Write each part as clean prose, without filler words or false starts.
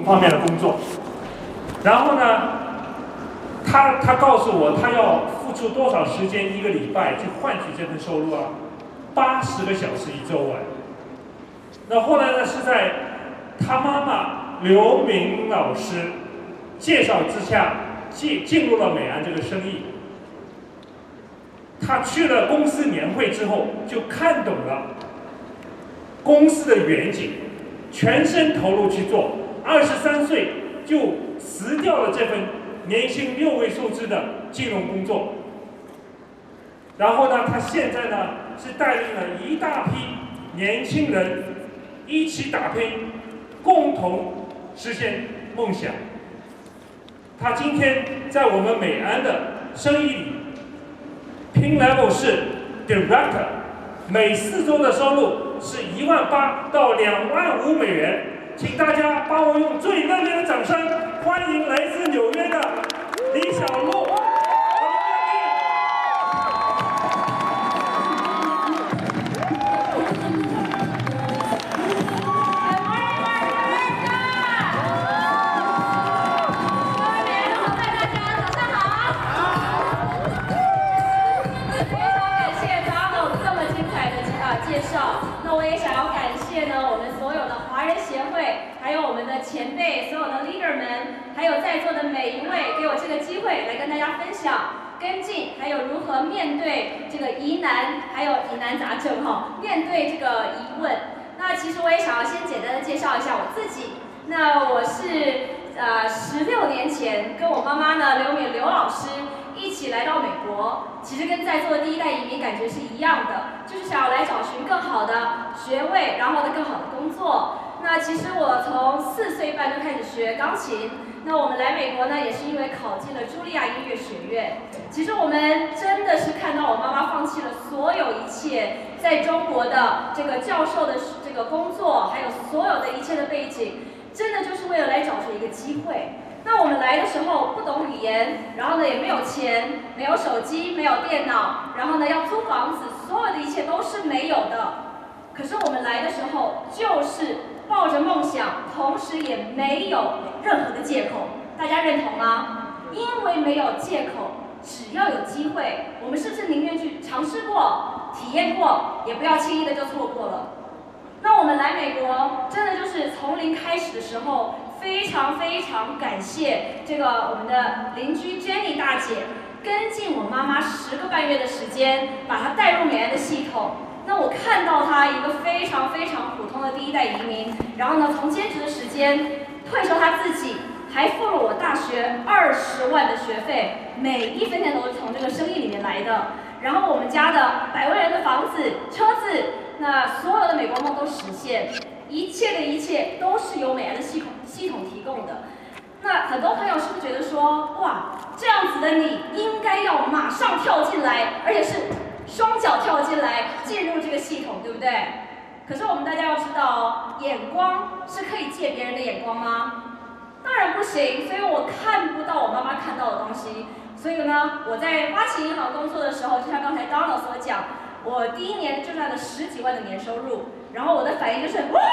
方面的工作。然后呢，他告诉我，他要付出多少时间一个礼拜去换取这份收入啊？80个小时一周啊。那后来呢，是在他妈妈刘明老师介绍之下，进入了美安这个生意。他去了公司年会之后，就看懂了公司的远景，全身投入去做。23岁就辞掉了这份年薪6位数字的金融工作。然后呢，他现在呢是带领了一大批年轻人一起打拼，共同实现梦想。他今天在我们美安的生意里，Pin Level 是 Director， 每4周的收入是18000到25000美元。请大家帮我用最热烈的掌声欢迎来自纽约的李小璐。 前辈、所有的 leader 们，还有在座的每一位，给我这个机会来跟大家分享跟进，还有如何面对这个疑难，还有疑难杂症面对这个疑问。那其实我也想要先简单的介绍一下我自己。那我是16年前跟我妈妈呢刘老师一起来到美国，其实跟在座的第一代移民感觉是一样的，就是想要来找寻更好的学位，然后呢更好的工作。那其实我从4岁半就开始学钢琴。那我们来美国呢，也是因为考进了茱莉亚音乐学院。其实我们真的是看到我妈妈放弃了所有一切，在中国的这个教授的这个工作，还有所有的一切的背景，真的就是为了来找出一个机会。那我们来的时候不懂语言，然后呢也没有钱，没有手机，没有电脑，然后呢要租房子，所有的一切都是没有的。可是我们来的时候就是抱着梦想，同时也没有任何的借口，大家认同吗？因为没有借口，只要有机会，我们是不是宁愿去尝试过、体验过，也不要轻易的就错过了？那我们来美国，真的就是从零开始的时候，非常非常感谢这个我们的邻居 Jenny 大姐，跟进我妈妈10个半月的时间，把她带入美安的系统。那我看到他一个非常非常普通的第一代移民，然后呢，从兼职的时间退休他自己，还付了我大学20万的学费，每一分钱都是从这个生意里面来的。然后我们家的100万元的房子、车子，那所有的美国梦都实现，一切的一切都是由美安的系统提供的。那很多朋友是不是觉得说，哇，这样子的你应该要马上跳进来，而且是双脚跳进来，进入这个系统，对不对？可是我们大家要知道，眼光是可以借别人的眼光吗？当然不行。所以我看不到我妈妈看到的东西。所以呢，我在花旗银行工作的时候，就像刚才 Donald 所讲，我第1年就赚了10几万的年收入，然后我的反应就是哇！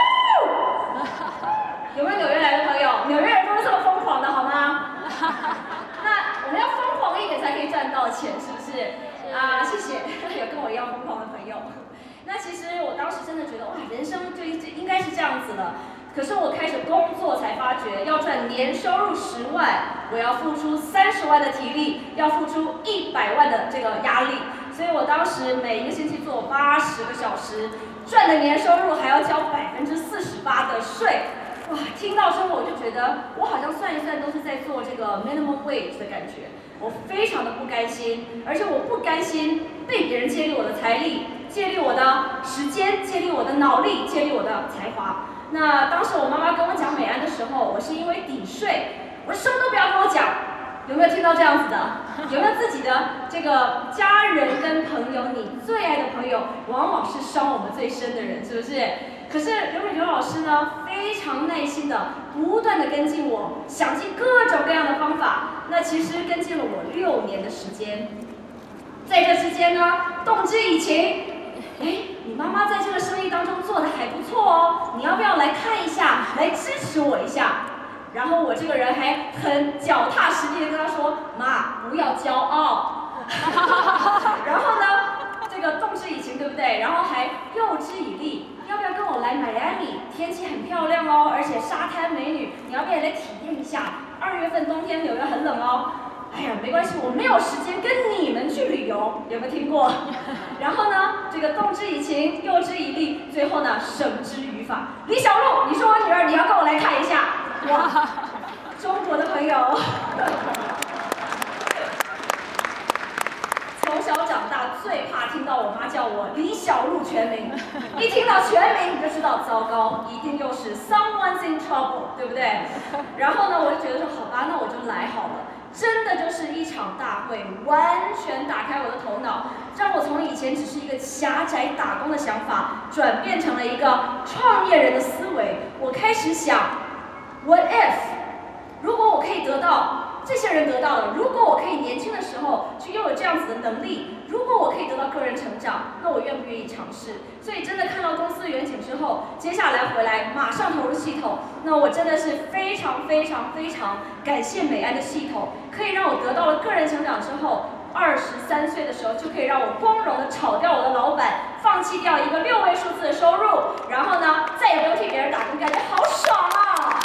有没有纽约来的朋友？纽约人都是这么疯狂的，好吗？那我们要疯狂一点才可以赚到钱，是不是？谢谢，有跟我一样疯狂的朋友。那其实我当时真的觉得，哇，人生就应该是这样子了。可是我开始工作才发觉，要赚年收入10万，我要付出30万的体力，要付出100万的这个压力。所以我当时每一个星期做80个小时，赚的年收入还要交48%的税。哇，听到之后我就觉得，我好像算一算都是在做这个 minimum wage 的感觉。我非常的不甘心，而且我不甘心被别人借力我的财力，借力我的时间，借力我的脑力，借力我的才华。那当时我妈妈跟我讲美安的时候，我是因为抵税，我什么都不要跟我讲。有没有听到这样子的？有没有自己的这个家人跟朋友，你最爱的朋友，往往是伤我们最深的人，是不是？可是刘老师呢，非常耐心的，不断的跟进我，想尽各种各样的方法。那其实跟进了我6年的时间。在这之间呢，动之以情，你妈妈在这个生意当中做的还不错哦，你要不要来看一下，来支持我一下？ 然后我这个人还很脚踏实地的跟他说：“妈，不要骄傲。”然后呢，这个动之以情，对不对？然后还诱之以利，要不要跟我来迈阿密？天气很漂亮哦，而且沙滩美女，你要不要来体验一下？2月份冬天纽约很冷哦。哎呀，没关系，我没有时间跟你们去旅游，有没有听过？然后呢，这个动之以情，诱之以利，最后呢，绳之于法。李小璐，你是我女儿，你要跟我来看一下。哇，中国的朋友。从小长大最怕听到我妈叫我李小璐全名，一听到全名你就知道糟糕，一定又是 someone's in trouble， 对不对？然后呢，我就觉得说好吧，那我就来好了。真的就是一场大会，完全打开我的头脑，让我从以前只是一个狭窄打工的想法，转变成了一个创业人的思维。我开始想 ，What if？ 如果我可以得到这些人得到了，如果我可以年轻的时候去拥有这样子的能力，如果我可以得到个人成长，那我愿不愿意尝试？所以真的看到公司远景之后，接下来回来马上投入系统，那我真的是非常感谢美安的系统，可以让我得到了个人成长之后，23岁的时候就可以让我光荣的炒掉我的老板，放弃掉一个6位数字的收入，然后呢再也不用替别人打工，感觉好爽啊！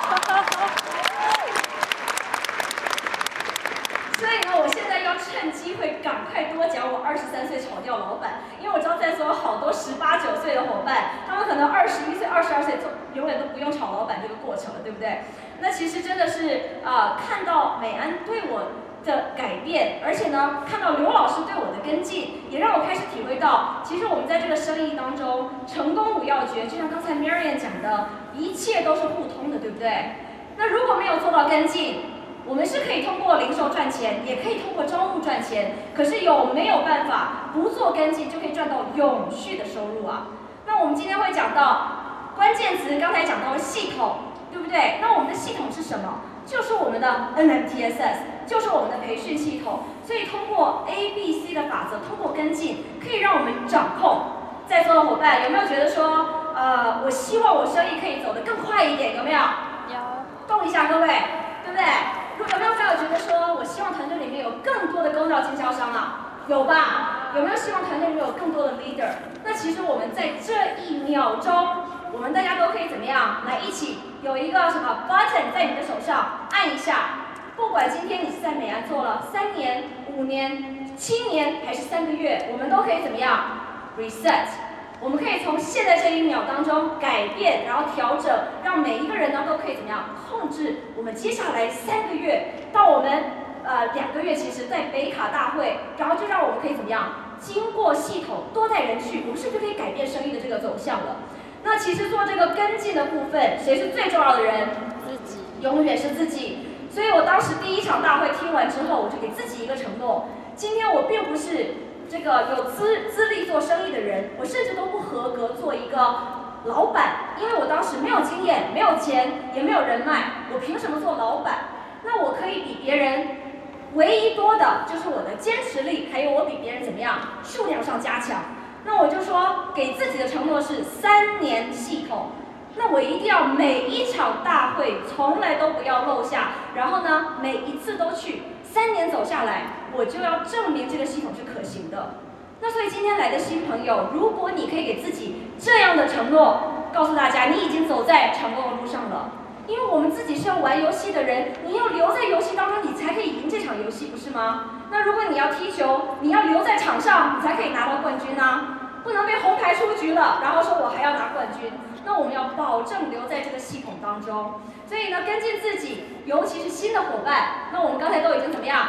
所以呢，我现在要趁机会赶快多讲我23岁炒掉老板，因为我知道在座有好多18、19岁的伙伴，他们可能21岁、22岁永远都不用炒老板这个过程了，对不对？那其实真的是看到美安对我的改变，而且呢，看到刘老师对我的跟进，也让我开始体会到，其实我们在这个生意当中，成功5要诀，就像刚才 Marian 讲的，一切都是互通的，对不对？那如果没有做到跟进，我们是可以通过零售赚钱，也可以通过招募赚钱，可是有没有办法不做跟进就可以赚到永续的收入啊？那我们今天会讲到关键词，刚才讲到了系统，对不对？那我们的系统是什么？就是我们的 NMTSS， 就是我们的培训系统。所以通过 ABC 的法则，通过跟进，可以让我们掌控。在座的伙伴有没有觉得说，我希望我生意可以走得更快一点？有没有？ 有。 动一下，各位，对不对？有没有朋友觉得说，我希望团队里面有更多的公道经销商啊？有吧？有没有希望团队里面有更多的 leader？ 那其实我们在这1秒钟，我们大家都可以怎么样？来一起有一个什么 button 在你的手上，按一下。不管今天你是在美安做了3年、5年、7年还是3个月，我们都可以怎么样 reset？ 我们可以从现在这1秒当中改变，然后调整，让每一个人呢都可以怎么样控制我们接下来3个月到我们2个月，其实在北卡大会，然后就让我们可以怎么样经过系统多带人去，我们是不是可以改变生意的这个走向了？那其实做这个跟进的部分，谁是最重要的人？ 自己， 永远是自己。所以我当时第1场大会听完之后，我就给自己一个承诺：今天我并不是这个有资历做生意的人，我甚至都不合格做一个老板，因为我当时没有经验、没有钱、也没有人脉，我凭什么做老板？那我可以比别人唯一多的就是我的坚持力，还有我比别人怎么样数量上加强。那我就说给自己的承诺是3年系统。那我一定要每一场大会从来都不要漏下，然后呢每一次都去，3年走下来，我就要证明这个系统是可行的。那所以今天来的新朋友，如果你可以给自己这样的承诺，告诉大家你已经走在成功的路上了。因为我们自己是要玩游戏的人，你要留在游戏当中，你才可以赢这场游戏，不是吗？那如果你要踢球，你要留在场上，你才可以拿到冠军啊！不能被红牌出局了，然后说我还要拿冠军。那我们要保证留在这个系统当中。所以呢，跟进自己，尤其是新的伙伴，那我们刚才都已经怎么样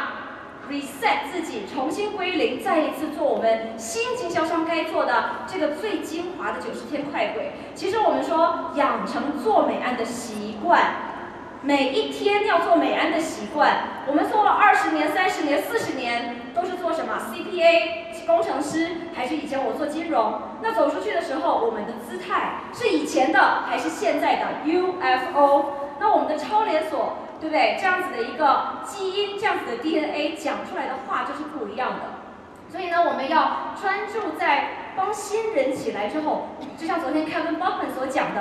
reset 自己，重新归零，再一次做我们新经销商该做的这个最精华的90天快轨。其实我们说养成做美安的习惯，每一天要做美安的习惯。我们做了20年、30年、40年，都是做什么 CPA、工程师，还是以前我做金融？那走出去的时候，我们的姿态是以前的还是现在的 UFO？ 那我们的超连锁，对不对？这样子的一个基因，这样子的 DNA 讲出来的话就是不一样的。所以呢，我们要专注在帮新人起来之后，就像昨天 Kevin Bachman 所讲的，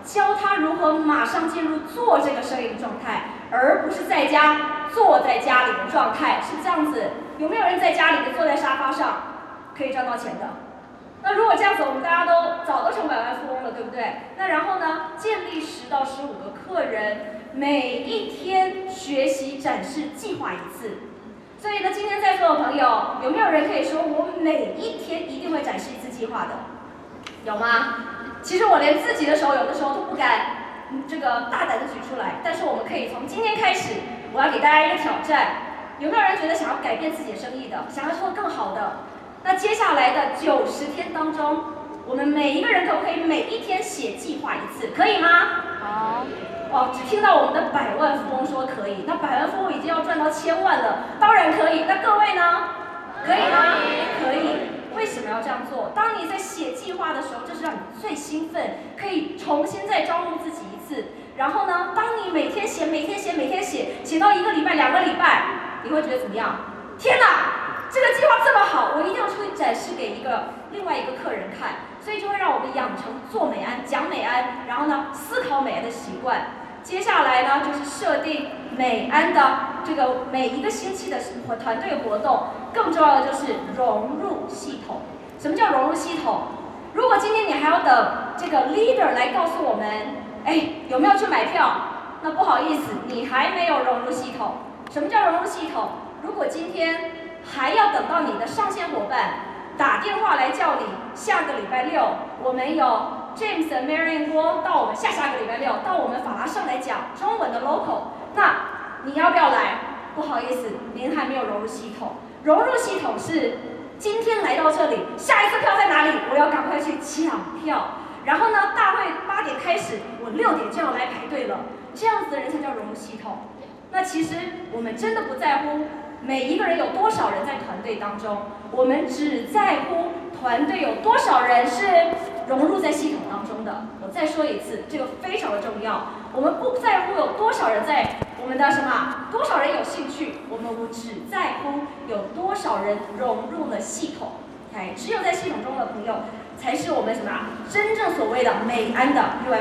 教他如何马上进入做这个生意的状态，而不是在家坐在家里的状态，是这样子。有没有人在家里坐在沙发上可以赚到钱的？那如果这样子，我们大家都早都成百万富翁了，对不对？那然后呢，建立10到15个客人，每一天学习展示计划1次。所以呢，今天在座的朋友，有没有人可以说我每一天一定会展示1次计划的？有吗？其实我连自己的手有的时候都不敢这个大胆的举出来，但是我们可以从今天开始，我要给大家一个挑战。有没有人觉得想要改变自己的生意的，想要做更好的？那接下来的90天当中，我们每一个人可不可以每一天写计划1次？可以吗？好。哦，听到我们的百万富翁说可以，那百万富翁已经要赚到1000万了，当然可以。那各位呢？可以吗？可以。为什么要这样做？当你在写计划的时候，这是让你最兴奋，可以重新再招募自己1次。然后呢，当你每天写，写到1个礼拜、2个礼拜，你会觉得怎么样？天哪，这个计划这么好，我一定要出去展示给另外一个客人看。所以就会让我们养成做美安、讲美安，然后呢思考美安的习惯。接下来呢，就是设定美安的这个每一个星期的团队活动。更重要的就是融入系统。什么叫融入系统？如果今天你还要等这个 leader 来告诉我们，有没有去买票？那不好意思，你还没有融入系统。什么叫融入系统？如果今天还要等到你的上线伙伴打电话来叫你，下个礼拜6我们有 James 和 Marian 郭到我们下个礼拜6到我们法拉盛来讲中文的 local， 那你要不要来？不好意思，您还没有融入系统。融入系统是今天来到这里，下一次票在哪里？我要赶快去抢票。然后呢，大会8点开始，我6点就要来排队了。这样子的人才叫融入系统。那其实我们真的不在乎每一个人有多少人在团队当中，我们只在乎团队有多少人是融入在系统当中的。我再说一次，这个非常的重要。我们不在乎有多少人在我们的多少人有兴趣，我们只在乎有多少人融入了系统。只有在系统中的朋友，才是我们真正所谓的美安的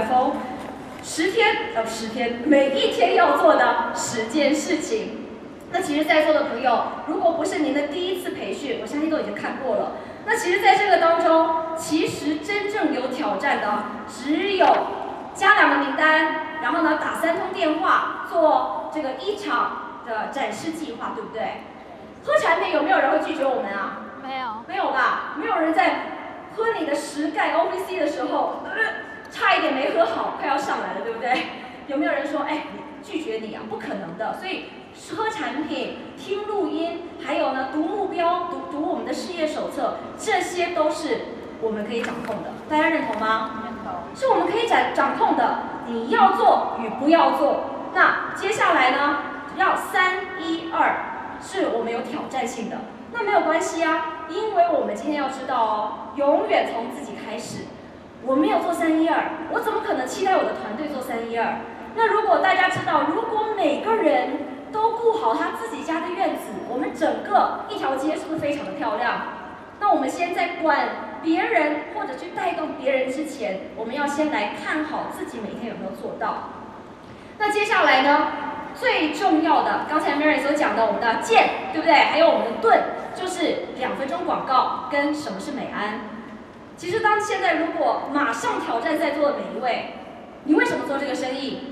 UFO。10天，每一天要做的10件事情。那其实，在座的朋友，如果不是您的第1次培训，我相信都已经看过了。那其实，在这个当中，其实真正有挑战的，只有加2个名单，然后呢打3通电话，做这个1场的展示计划，对不对？喝产品有没有人会拒绝我们啊？没有吧？没有人在喝你的10盖 OPC 的时候，差一点没喝好，快要上来了，对不对？有没有人说，拒绝你啊？不可能的。所以喝产品、听录音，还有呢读目标、读我们的事业手册，这些都是我们可以掌控的。大家认同吗？认同。是我们可以掌控的。你要做与不要做。那接下来呢，要3、1、2，是我们有挑战性的。那没有关系啊，因为我们今天要知道哦，永远从自己开始。我没有做3、1、2，我怎么可能期待我的团队做3、1、2？那如果大家知道，如果每个人都顾好他自己家的院子，我们整个一条街是不是非常的漂亮？那我们先在管别人或者去带动别人之前，我们要先来看好自己每天有没有做到。那接下来呢，最重要的，刚才 Mary 所讲的，我们的剑，对不对？还有我们的盾，就是2分钟广告跟什么是美安。其实当现在如果马上挑战在座的每一位，你为什么做这个生意？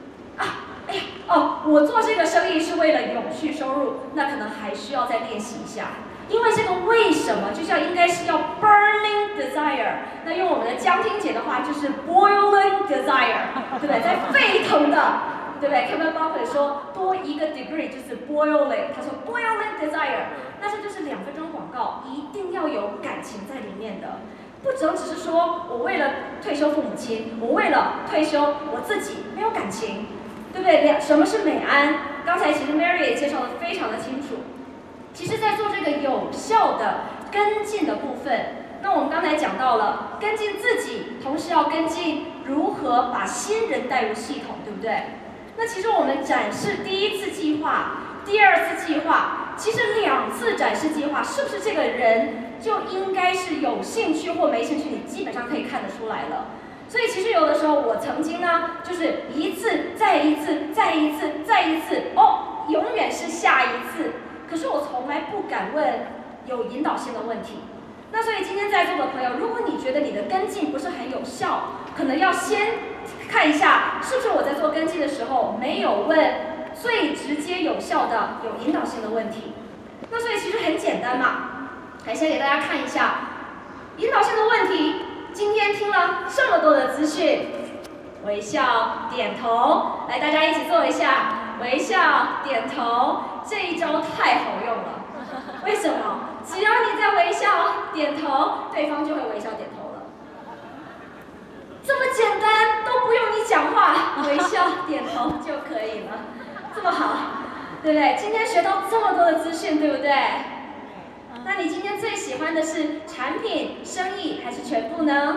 我做这个生意是为了永续收入，那可能还需要再练习一下。因为这个为什么应该是要 burning desire， 那用我们的江听姐的话就是 boiling desire， 对不对？在沸腾的，对不对 ？Kevin Buffett 说多1个 degree 就是 boiling， 他说 boiling desire， 但是就是2分钟广告一定要有感情在里面的。不只是说我为了退休父母亲，我为了退休我自己没有感情，对不对？什么是美安？刚才其实 Mary 也介绍得非常的清楚。其实，在做这个有效的跟进的部分，那我们刚才讲到了跟进自己，同时要跟进如何把新人带入系统，对不对？那其实我们展示第1次计划、第2次计划，其实2次展示计划，是不是这个人就应该是有兴趣或没兴趣，你基本上可以看得出来了。 所以其实有的时候我曾经呢，就是一次再一次再一次再一次，哦，永远是下一次，可是我从来不敢问有引导性的问题。那所以今天在座的朋友，如果你觉得你的跟进不是很有效，可能要先看一下是不是我在做跟进的时候没有问最直接有效的有引导性的问题。那所以其实很简单嘛，来先给大家看一下引导性的问题。今天听了这么多的资讯，微笑点头，来大家一起做一下微笑点头，这一招太好用了。为什么？只要你在微笑点头，对方就会微笑点头了。这么简单，都不用你讲话，微笑点头就可以了，这么好，对不对？今天学到这么多的资讯，对不对？那你今天最喜欢的是产品、生意还是全部呢？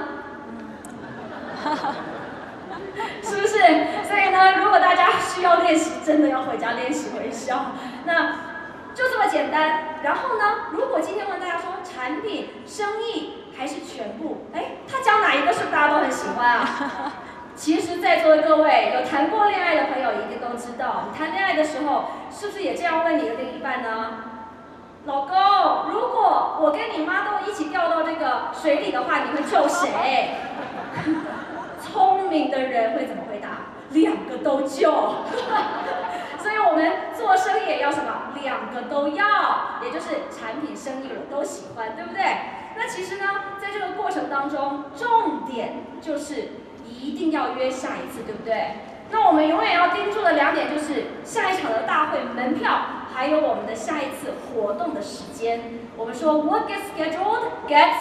是不是？所以呢，如果大家需要练习，真的要回家练习微笑。那就这么简单。然后呢，如果今天问大家说产品、生意还是全部，哎，他讲哪一个是不是大家都很喜欢啊？其实，在座的各位有谈过恋爱的朋友一定都知道，你谈恋爱的时候是不是也这样问你的另一半呢？老公，如果我跟你妈都一起掉到这个水里的话，你会救谁？聪明的人会怎么回答？两个都救。所以我们做生意也要什么？两个都要，也就是产品、生意我都喜欢，对不对？那其实呢，在这个过程当中，重点就是一定要约下一次，对不对？那我们永远要盯住的2点就是下一场的大会门票，还有我们的下一次活动的时间。我们说 what gets scheduled gets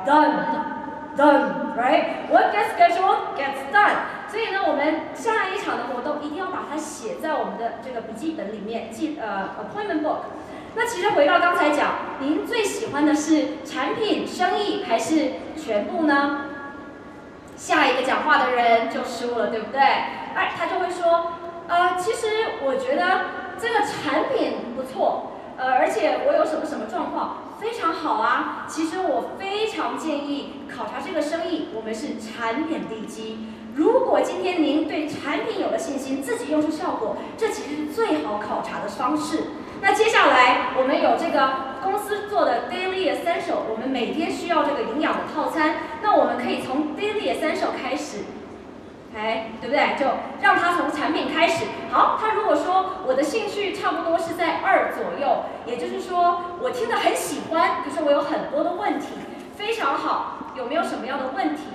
done, right? What gets scheduled gets done. 所以呢，我们下一场的活动一定要把它写在我们的这个笔记本里面，appointment book。那其实回到刚才讲，您最喜欢的是产品、生意还是全部呢？下一个讲话的人就输了，对不对？哎，他就会说，其实我觉得这个产品不错，而且我有什么什么状况非常好啊。其实我非常建议考察这个生意，我们是产品地基。如果今天您对产品有了信心，自己用出效果，这其实是最好考察的方式。那接下来我们有这个公司做的 Daily Essential， 我们每天需要这个营养的套餐，那我们可以从 Daily Essential 开始，对不对？就让他从产品开始。好，他如果说我的兴趣差不多是在2左右，也就是说我听得很喜欢，可是我有很多的问题，非常好，有没有什么样的问题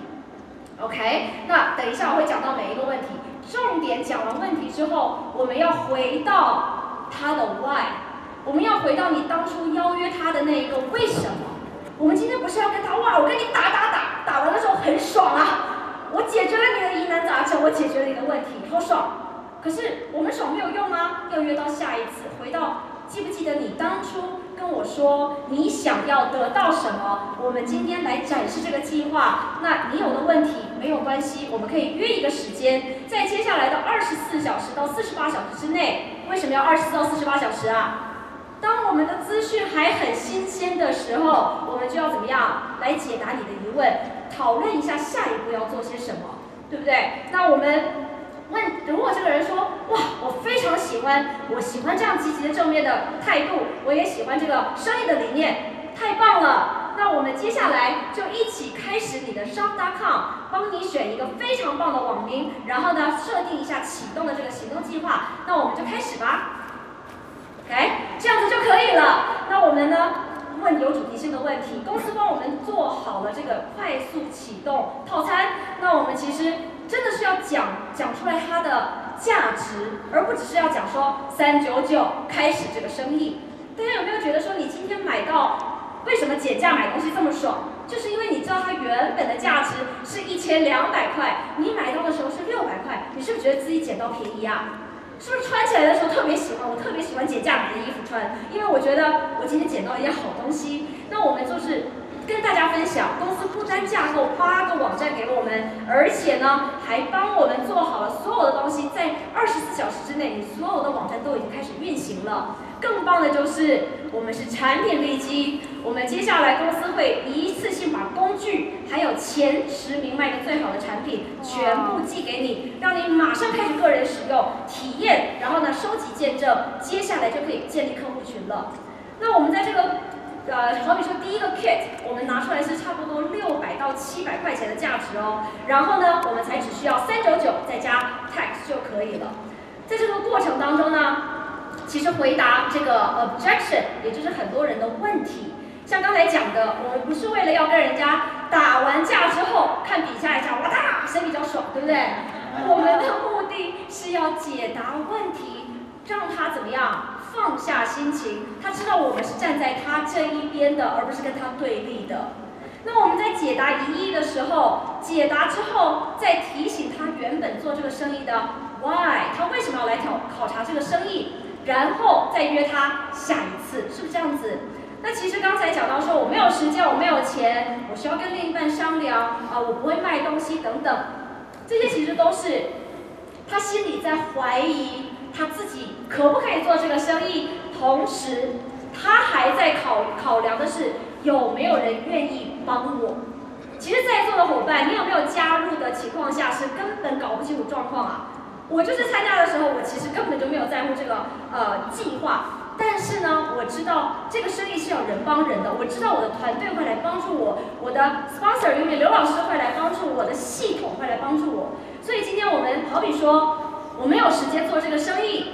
？OK， 那等一下我会讲到每一个问题，重点讲完问题之后，我们要回到他的 why， 我们要回到你当初邀约他的那一个为什么。我们今天不是要跟他哇，我跟你打完的时候很爽啊，我解决了你的疑难杂症，我解决了你的问题，好爽。可是我们爽没有用啊，要约到下一次，回到记不记得你当初跟我说你想要得到什么？我们今天来展示这个计划。那你有的问题没有关系，我们可以约一个时间，在接下来的24小时到48小时之内。为什么要24到48小时啊？当我们的资讯还很新鲜的时候，我们就要怎么样来解答你的疑问，讨论一下下一步要做些什么，对不对？那我们如果这个人说，哇，我非常喜欢，我喜欢这样积极的正面的态度，我也喜欢这个生意的理念，太棒了。那我们接下来就一起开始你的 shop.com， 帮你选一个非常棒的网名，然后呢设定一下启动的这个行动计划。那我们就开始吧。OK， 这样子就可以了。那我们呢问有主题性的问题，公司帮我们做好了这个快速启动套餐。那我们其实真的是要讲出来它的价值，而不只是要讲说399开始这个生意。大家有没有觉得说，你今天买到，为什么减价买东西这么爽？就是因为你知道它原本的价值是1200块，你买到的时候是600块，你是不是觉得自己捡到便宜啊？是不是穿起来的时候特别喜欢？我特别喜欢减价买的衣服穿，因为我觉得我今天捡到一件好东西。那我们就是跟大家分享，公司不单架构8个网站给我们，而且呢还帮我们做好了所有的东西，在24小时之内，你所有的网站都已经开始运行了。更棒的就是我们是产品利基，我们接下来公司会一次性把工具还有前10名卖的最好的产品全部寄给你，让你马上开始个人使用体验，然后呢收集见证，接下来就可以建立客户群了。那我们在这个好比说第一个 kit， 我们拿出来是差不多600到700块钱的价值哦，然后呢，我们才只需要399再加 tax 就可以了。在这个过程当中呢，其实回答这个 objection， 也就是很多人的问题，像刚才讲的，我们不是为了要跟人家打完架之后看比赛一下，哇哒，谁比较爽，对不对？我们的目的是要解答问题，让他怎么样？放下心情，他知道我们是站在他这一边的，而不是跟他对立的。那我们在解答疑义的时候，解答之后再提醒他原本做这个生意的 why， 他为什么要来考察这个生意，然后再约他下一次，是不是这样子？那其实刚才讲到说我没有时间，我没有钱，我需要跟另一半商量我不会卖东西等等，这些其实都是他心里在怀疑他自己可不可以做这个生意，同时他还在考量的是有没有人愿意帮我。其实在座的伙伴，你有没有加入的情况下是根本搞不清楚状况啊？我就是参加的时候，我其实根本就没有在乎这个计划，但是呢，我知道这个生意是要人帮人的，我知道我的团队会来帮助我，我的 sponsor 永远刘老师会来帮助我，的系统会来帮助我。所以今天我们好比说，我没有时间做这个生意，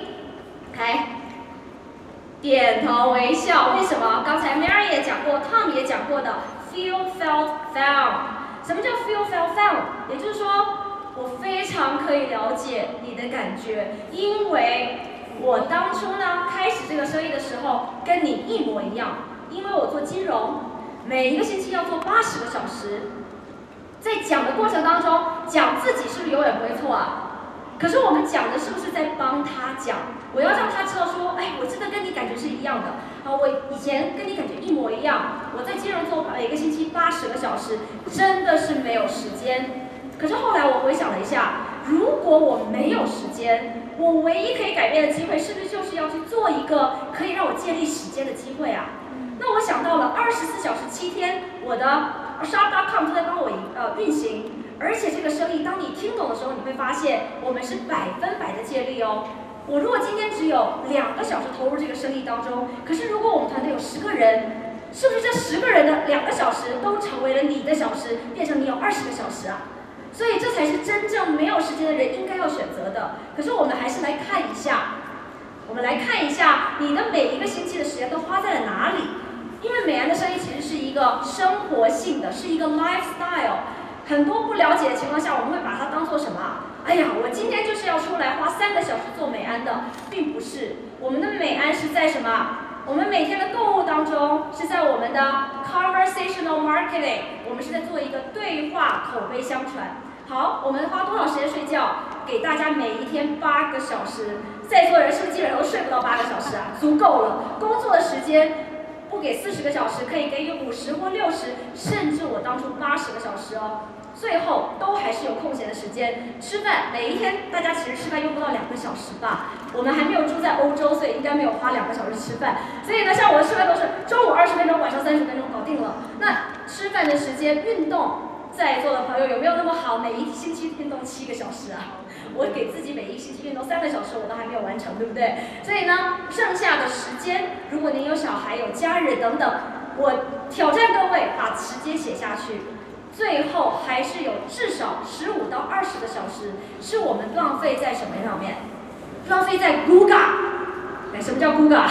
点头微笑。为什么？刚才 Mary 也讲过 ，Tom 也讲过的 ，feel, felt, found。什么叫 feel, felt, found？ 也就是说，我非常可以了解你的感觉，因为我当初呢开始这个生意的时候跟你一模一样，因为我做金融，每一个星期要做80个小时。在讲的过程当中，讲自己是不是永远不会错啊？可是我们讲的是不是在帮他讲？我要让他知道说，我真的跟你感觉是一样的我以前跟你感觉一模一样。我在金融做每个星期80个小时，真的是没有时间。可是后来我回想了一下，如果我没有时间，我唯一可以改变的机会，是不是就是要去做一个可以让我建立时间的机会啊？那我想到了24小时7天，我的 shop.com 都在帮我运行。而且这个生意，当你听懂的时候，你会发现我们是100%的借力哦。我如果今天只有2个小时投入这个生意当中，可是如果我们团队有10个人，是不是这10个人的2个小时都成为了你的小时，变成你有20个小时啊？所以这才是真正没有时间的人应该要选择的。可是我们还是来看一下，你的每一个星期的时间都花在了哪里？因为美安的生意其实是一个生活性的，是一个 lifestyle。很多不了解的情况下，我们会把它当做什么？我今天就是要出来花3个小时做美安的，并不是。我们的美安是在什么？我们每天的购物当中，是在我们的 conversational marketing， 我们是在做一个对话口碑相传。好，我们花多少时间睡觉？给大家每一天8个小时，在座人是不是基本上都睡不到8个小时啊？足够了。工作的时间不给40个小时，可以给予50或60，甚至我当初80个小时哦。最后都还是有空闲的时间吃饭，每一天大家其实吃饭用不到2个小时吧。我们还没有住在欧洲，所以应该没有花2个小时吃饭。所以呢，像我吃饭都是中午20分钟，晚上30分钟搞定了。那吃饭的时间运动，在座的朋友有没有那么好？每一星期运动7个小时啊？我给自己每一个星期运动3个小时，我都还没有完成，对不对？所以呢，剩下的时间，如果您有小孩、有家人等等，我挑战各位把时间写下去。最后还是有至少15到20个小时，是我们浪费在什么上面？浪费在 Google。什么叫 Google？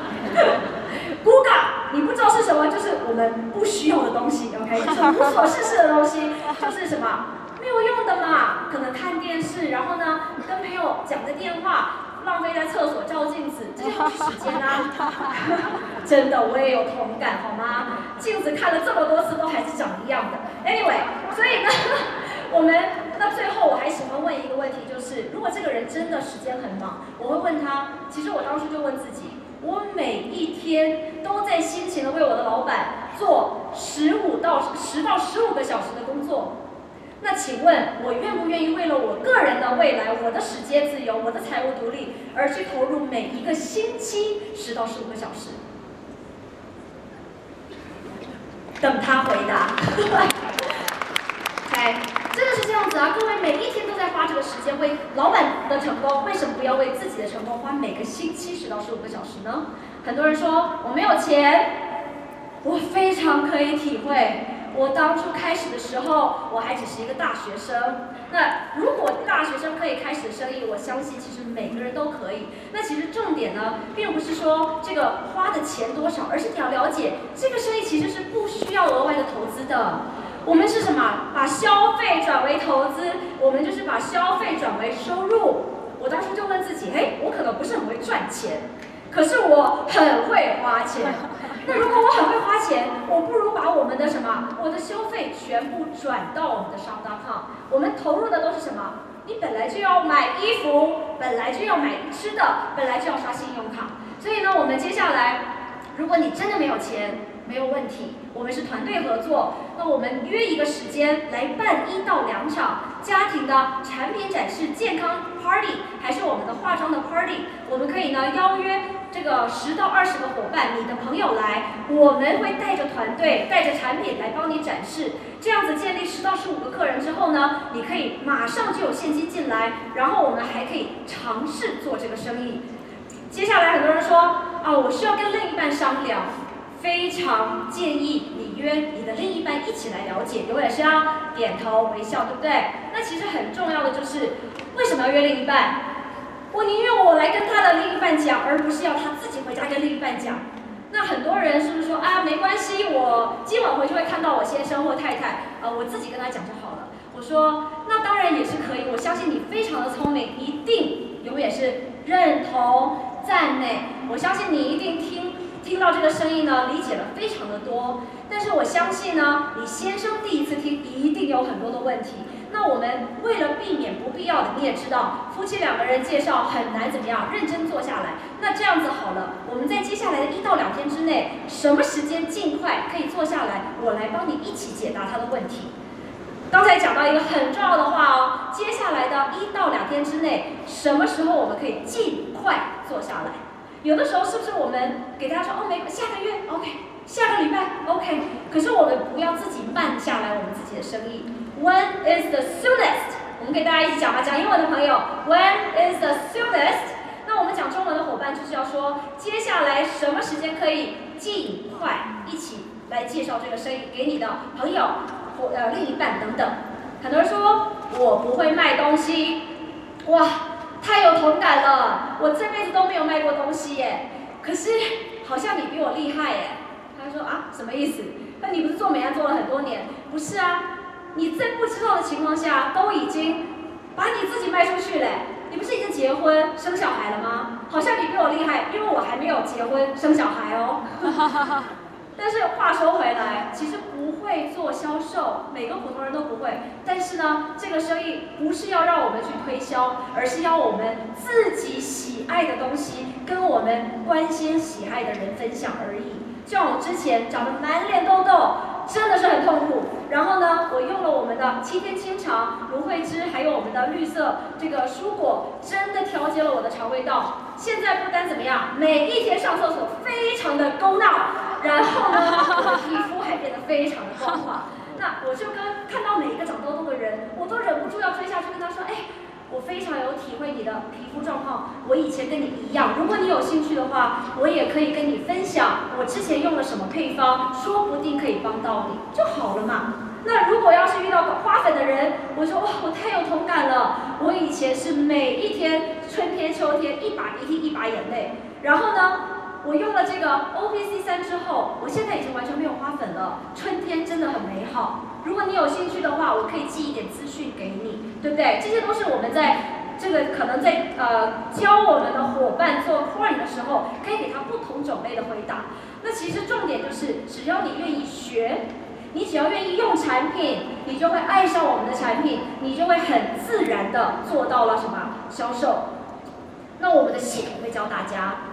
Google 你不知道是什么，就是我们不需要的东西 ，OK， 就是无所事事的东西，就是什么没有用的嘛，可能看电视，然后呢跟朋友讲个电话。浪费在厕所照镜子，这就不是时间啊！真的，我也有同感，好吗？镜子看了这么多次，都还是长一样的。Anyway， 所以呢，那最后我还喜欢问一个问题，就是如果这个人真的时间很忙，我会问他，其实我当初就问自己， 我每一天都在辛勤的为我的老板做10到15个小时的工作。那请问，我愿不愿意为了我个人的未来、我的时间自由、我的财务独立，而去投入每一个星期10到15个小时？等他回答。OK， 真的是这样子啊！各位每一天都在花这个时间为老板的成功，为什么不要为自己的成功花每个星期10到15个小时呢？很多人说我没有钱，我非常可以体会。我当初开始的时候，我还只是一个大学生。那如果大学生可以开始生意，我相信其实每个人都可以。那其实重点呢，并不是说这个花的钱多少，而是你要了解这个生意其实是不需要额外的投资的。我们是什么？把消费转为投资，我们就是把消费转为收入。我当初就问自己，我可能不是很会赚钱，可是我很会花钱。那如果我很会花钱，我不如把我们的我的消费全部转到我们的shop.com。我们投入的都是什么？你本来就要买衣服，本来就要买吃的，本来就要刷信用卡。所以呢，我们接下来，如果你真的没有钱，没有问题，我们是团队合作。那我们约一个时间来办1到2场家庭的产品展示、健康 party， 还是我们的化妆的 party。我们可以呢邀约这个10到20个伙伴，你的朋友来，我们会带着团队、带着产品来帮你展示。这样子建立10到15个客人之后呢，你可以马上就有现金进来，然后我们还可以尝试做这个生意。接下来很多人说啊，我需要跟另一半商量。非常建议你约你的另一半一起来了解，永远是要点头微笑，对不对？那其实很重要的就是，为什么要约另一半？我宁愿我来跟他的另一半讲，而不是要他自己回家跟另一半讲。那很多人是不是说啊，没关系，我今晚回去会看到我先生或太太，我自己跟他讲就好了。我说那当然也是可以，我相信你非常的聪明，一定永远是认同赞美，我相信你一定听到这个声音呢，理解了非常的多。但是我相信呢，你先生第一次听一定有很多的问题。那我们为了避免不必要的，你也知道，夫妻2个人介绍很难怎么样认真坐下来。那这样子好了，我们在接下来的1到2天之内，什么时间尽快可以坐下来，我来帮你一起解答他的问题。刚才讲到一个很重要的话哦，接下来的1到2天之内，什么时候我们可以尽快坐下来？有的时候是不是我们给大家说下个月 OK， 下个礼拜 OK， 可是我们不要自己慢下来我们自己的生意。When is the soonest？ 我们给大家一起讲吧，讲英文的朋友 ，When is the soonest？ 那我们讲中文的伙伴就是要说，接下来什么时间可以尽快一起来介绍这个生意给你的朋友或另一半等等。很多人说我不会卖东西，哇！太有同感了，我这辈子都没有卖过东西耶，可是好像你比我厉害耶。他说啊，什么意思？那你不是做美安做了很多年？不是啊，你在不知道的情况下都已经把你自己卖出去嘞。你不是已经结婚生小孩了吗？好像你比我厉害，因为我还没有结婚生小孩哦。但是话说回来，其实不会做销售，每个普通人都不会。但是呢，这个生意不是要让我们去推销，而是要我们自己喜爱的东西跟我们关心喜爱的人分享而已。就像我之前长得满脸痘痘，真的是很痛苦。然后呢，我用了我们的7天清肠、芦荟汁，还有我们的绿色这个蔬果，真的调节了我的肠胃道。现在不单怎么样，每一天上厕所非常的勾闹，然后呢，我的皮肤还变得非常的光滑。那我就跟看到每一个长痘痘的人，我都忍不住要追下去跟他说，我非常有体会你的皮肤状况，我以前跟你一样。如果你有兴趣的话，我也可以跟你分享我之前用了什么配方，说不定可以帮到你就好了嘛。那如果要是遇到花粉的人，我说哇，我太有同感了。我以前是每一天春天、秋天一把鼻涕一把眼泪，然后呢，我用了这个 OPC3 之后，我现在已经完全没有花粉了。春天真的很美好。如果你有兴趣的话，我可以寄一点资讯给你，对不对？这些都是我们在这个可能在教我们的伙伴做 point 的时候，可以给他不同种类的回答。那其实重点就是，只要你愿意学，你只要愿意用产品，你就会爱上我们的产品，你就会很自然的做到了什么销售。那我们的系统会教大家。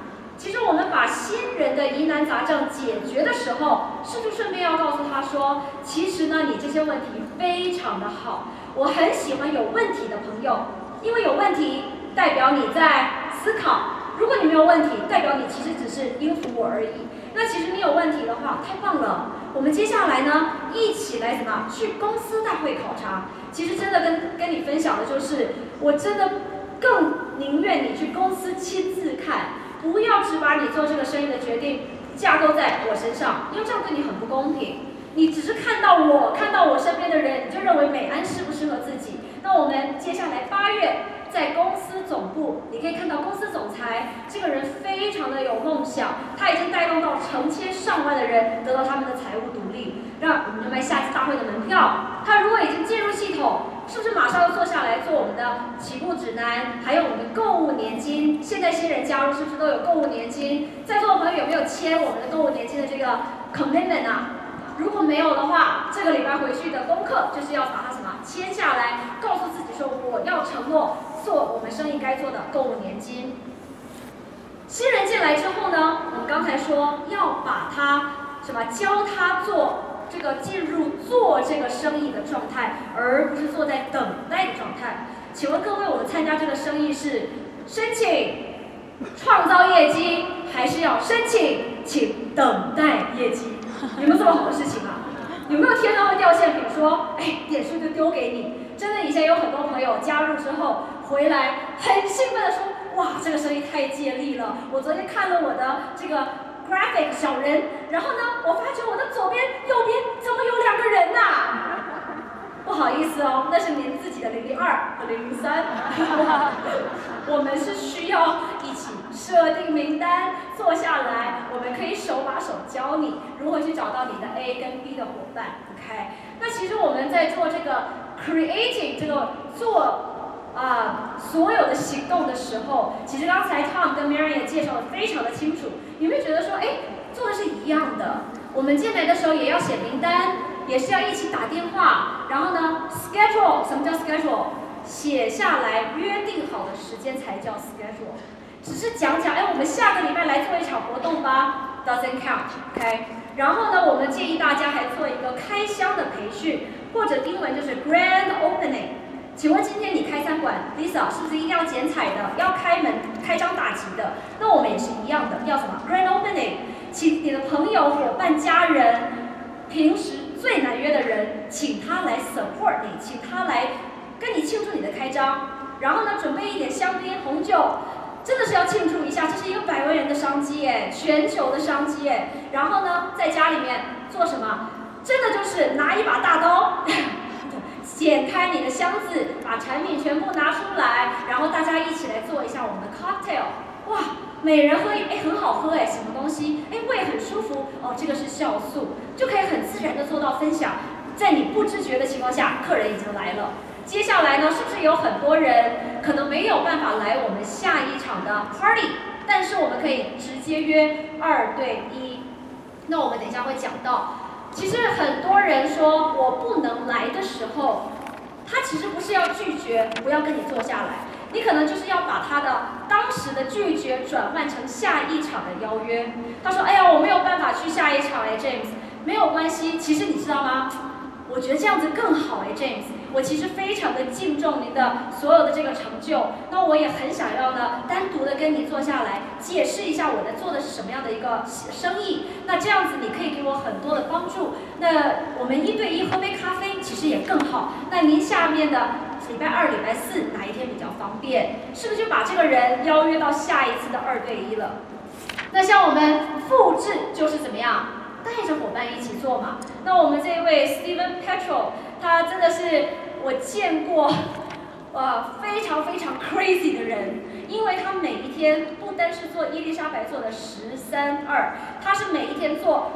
其实我们把新人的疑难杂症解决的时候，是不是顺便要告诉他说，其实呢，你这些问题非常的好，我很喜欢有问题的朋友，因为有问题代表你在思考，如果你没有问题，代表你其实只是应付我而已。那其实你有问题的话，太棒了。我们接下来呢，一起来怎么去公司大会考察？其实真的跟你分享的就是，我真的更宁愿你去公司亲自看。不要只把你做这个生意的决定架构在我身上，因为这样对你很不公平。你只是看到我身边的人，你就认为美安适不适合自己。那我们接下来8月在公司总部，你可以看到公司总裁这个人非常的有梦想，他已经带动到成千上万的人得到他们的财务独立。让我们就卖下次大会的门票，他如果已经进入系统，是不是马上要坐下来做我们的起步指南，还有我们的购物年金？现在新人加入是不是都有购物年金？在座的朋友有没有签我们的购物年金的这个 commitment 啊？如果没有的话，这个礼拜回去的功课就是要把它什么签下来，告诉自己说我要承诺做我们生意该做的购物年金。新人进来之后呢，我们刚才说要把他什么教他做。这个进入做这个生意的状态，而不是坐在等待的状态。请问各位，我们参加这个生意是申请创造业绩，还是要申请等待业绩？有没有这么好的事情啊？有没有天上会掉馅饼说，点数就丢给你？真的，以前有很多朋友加入之后回来，很兴奋的说，哇，这个生意太接力了！我昨天看了我的这个。graphic 小人，然后呢，我发觉我的左边、右边怎么有2个人呐？不好意思哦，那是您自己的002和003。我们是需要一起设定名单，坐下来，我们可以手把手教你如何去找到你的 A 跟 B 的伙伴。OK， 那其实我们在做这个 creating 这个做。所有的行动的时候，其实刚才 Tom 跟 Mary 也介绍的非常的清楚。有没有觉得说，做的是一样的？我们进来的时候也要写名单，也是要一起打电话，然后呢 ，schedule， 什么叫 schedule？ 写下来约定好的时间才叫 schedule。只是讲，我们下个礼拜来做一场活动吧 ，doesn't count，OK？ 然后呢，我们建议大家还做一个开箱的培训，或者英文就是 grand opening。请问今天你开餐馆 ，Lisa 是不是一定要剪彩的，要开门、开张大吉的？那我们也是一样的，要什么 grand opening？ 请你的朋友、伙伴、家人，平时最难约的人，请他来 support 你，请他来跟你庆祝你的开张。然后呢，准备一点香槟、红酒，真的是要庆祝一下，这是一个100万人的商机耶，全球的商机耶。然后呢，在家里面做什么？真的就是拿一把大刀。剪开你的箱子，把产品全部拿出来，然后大家一起来做一下我们的 cocktail。哇，每人喝很好喝什么东西？胃很舒服哦，这个是酵素，就可以很自然的做到分享。在你不知觉的情况下，客人已经来了。接下来呢，是不是有很多人可能没有办法来我们下一场的 party？ 但是我们可以直接约2对1。那我们等一下会讲到。其实很多人说我不能来的时候，他其实不是要拒绝，不要跟你坐下来，你可能就是要把他的当时的拒绝转换成下一场的邀约。他说：“我没有办法去下一场，James， 没有关系。其实你知道吗？我觉得这样子更好，James。我其实非常的敬重您的所有的这个成就，那我也很想要呢，单独的跟你坐下来解释一下我在做的是什么样的一个生意。那这样子你可以给我很多的帮助。那我们1对1喝杯咖啡其实也更好。那您下面的礼拜2、礼拜4哪一天比较方便？是不是就把这个人邀约到下一次的2对1了？那像我们复制就是怎么样？带着伙伴一起做嘛。那我们这位 Steven Petrol， 他真的是我见过，非常非常 crazy 的人，因为他每一天不单是做伊丽莎白做的13、2，他是每一天做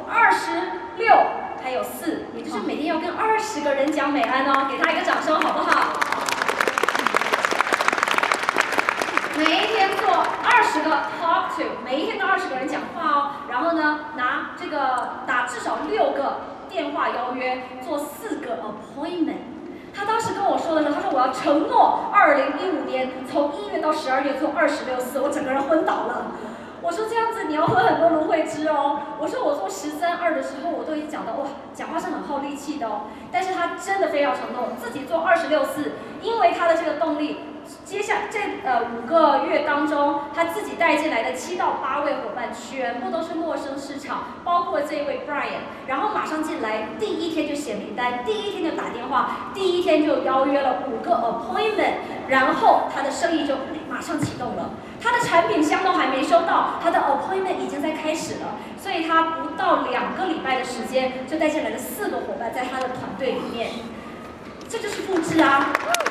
26还有4，也就是每天要跟20个人讲美安哦，给他一个掌声好不好？每一天做20个 talk to， 每一天都20个人讲话哦，然后呢，拿这个打至少6个电话邀约，做4个 appointment。他当时跟我说的时候，他说我要承诺2015年从1月到12月做26次，我整个人昏倒了。我说这样子未知哦。我说我做13.2的时候，我都已经讲到哇，讲话是很耗力气的哦。但是他真的非常承诺，自己做26.4，因为他的这个动力。接下这5个月当中，他自己带进来的7到8位伙伴，全部都是陌生市场，包括这位 Brian， 然后马上进来，第一天就写名单，第一天就打电话，第一天就邀约了5个 appointment， 然后他的生意就马上启动了，他的产品箱都还没收到，他的 appointment 已经在开始了，所以他不到2个礼拜的时间就带进来了4个伙伴在他的团队里面，这就是复制啊。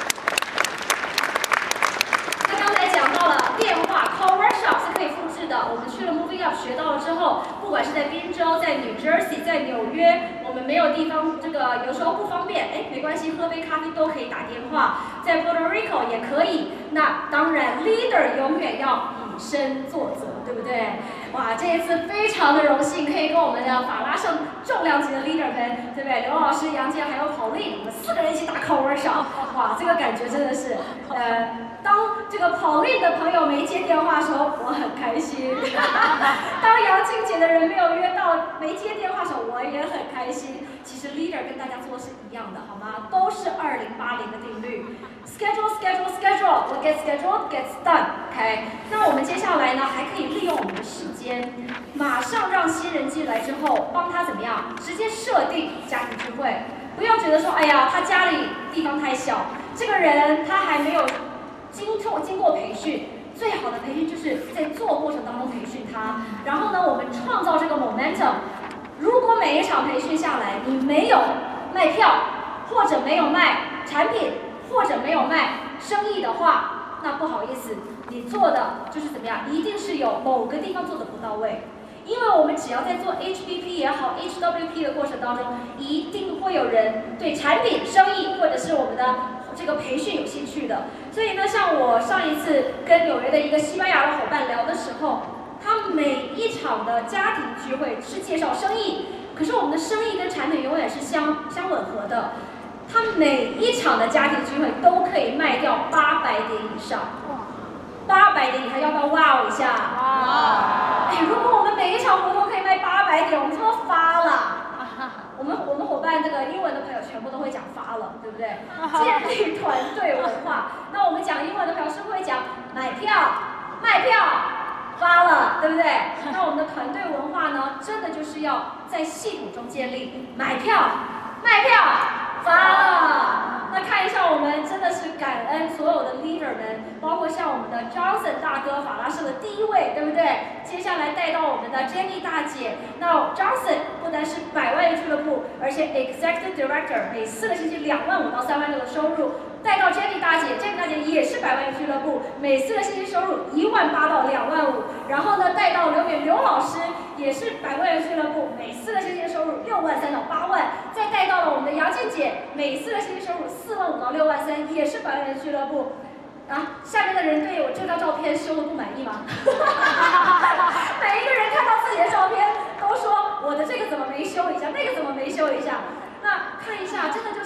电话 call workshop 是可以复制的。我们去了 Moving Up 学到了之后，不管是在宾州、在 New Jersey、在纽约，我们没有地方，这个有时候不方便，没关系，喝杯咖啡都可以打电话。在 Puerto Rico 也可以。那当然 ，leader 永远要以身作则，对不对？哇，这一次非常的荣幸，可以跟我们的法拉盛重量级的 leader 们，对不对？刘老师、杨健还有跑力，我们4个人一起打 call workshop， 哇，这个感觉真的是，当这个跑力的朋友没接电话的时候，我很开心；当杨静姐的人没有约到、没接电话的时候，我也很开心。其实 leader 跟大家做的是一样的，好吗？都是2080的定律 ：schedule, schedule, schedule. What gets scheduled gets done. OK。那我们接下来呢，还可以利用我们的时间，马上让新人进来之后，帮他怎么样？直接设定家庭聚会，不要觉得说，哎呀，他家里地方太小，这个人他还没有。经过培训，最好的培训就是在做过程当中培训他。然后呢，我们创造这个 momentum。如果每一场培训下来，你没有卖票，或者没有卖产品，或者没有卖生意的话，那不好意思，你做的就是怎么样？一定是有某个地方做的不到位。因为我们只要在做 HBP 也好 ，HWP 的过程当中，一定会有人对产品、生意或者是我们的这个培训有兴趣的。所以呢，像我上一次跟纽约的一个西班牙的伙伴聊的时候，他每一场的家庭聚会是介绍生意，可是我们的生意跟产品永远是相吻合的。他每一场的家庭聚会都可以卖掉800点以上。800点以上，要不要哇一下？如果我们每一场活动可以卖800点，我们就发了。我们伙伴这个英文的朋友全部都会讲发了，对不对？建立团队文化。那我们讲英文的朋友是不是会讲买票、卖票、发了，对不对？那我们的团队文化呢，真的就是要在系统中建立，买票、卖票、发了。那看一下，我们真的是感恩所有的 leader 们，包括像我们的 Johnson 大哥，法拉盛的第1位，对不对？接下来带到我们的 Jenny 大姐。那 Johnson 不单是100万元俱乐部，而且 Executive Director 每4个星期2万5到3万6的收入。带到 Jenny 大姐，Jenny 大姐也是100万元俱乐部，每4个星期收入1万8到2万5。然后呢，带到刘老师，也是100万元俱乐部，每4个星期收入6万3到8万。再带到了我们的杨静姐，每4个星期收入4万5到6万3，也是100万元俱乐部。下面的人对我这张照片修的不满意吗？每一个人看到自己的照片都说我的这个怎么没修一下，那个怎么没修一下？那看一下，真的就是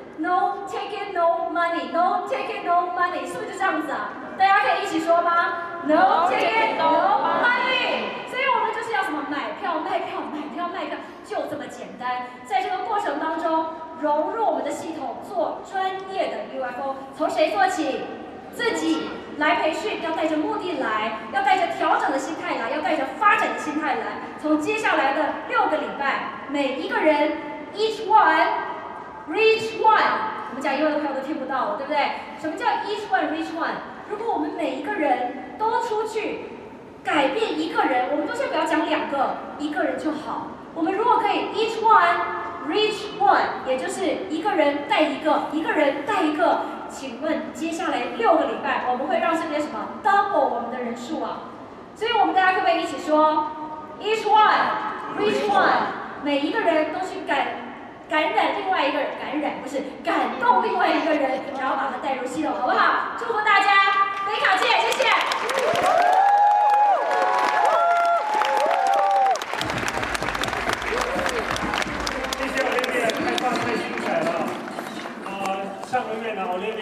no ticket no money no ticket no money， 是不是就这样子啊？大家可以一起说吗 ？No ticket no money。所以我们就是要什么买票卖票买票卖票，就这么简单。在这个过程当中，融入我们的系统，做专业的 UFO， 从谁做起？自己来培训，要带着目的来，要带着调整的心态来，要带着发展的心态来。从接下来的6个礼拜，每一个人 each one reach one， 我们讲英文的朋友都听不到，对不对？什么叫 each one reach one？ 如果我们每一个人都出去改变一个人，我们都先不要讲2个，1个人就好。我们如果可以 each one reach one， 也就是1个人带1个，1个人带1个。请问接下来6个礼拜，我们会让这边什么 double 我们的人数啊？所以我们大家可不可以一起说 each one reach one， 每一个人都去感染另外一个人，感动另外一个人，然后把他带入系统，好不好？祝福大家，北卡见，谢谢。 谢谢Olivia，开放太精彩了。上个月呢，Olivia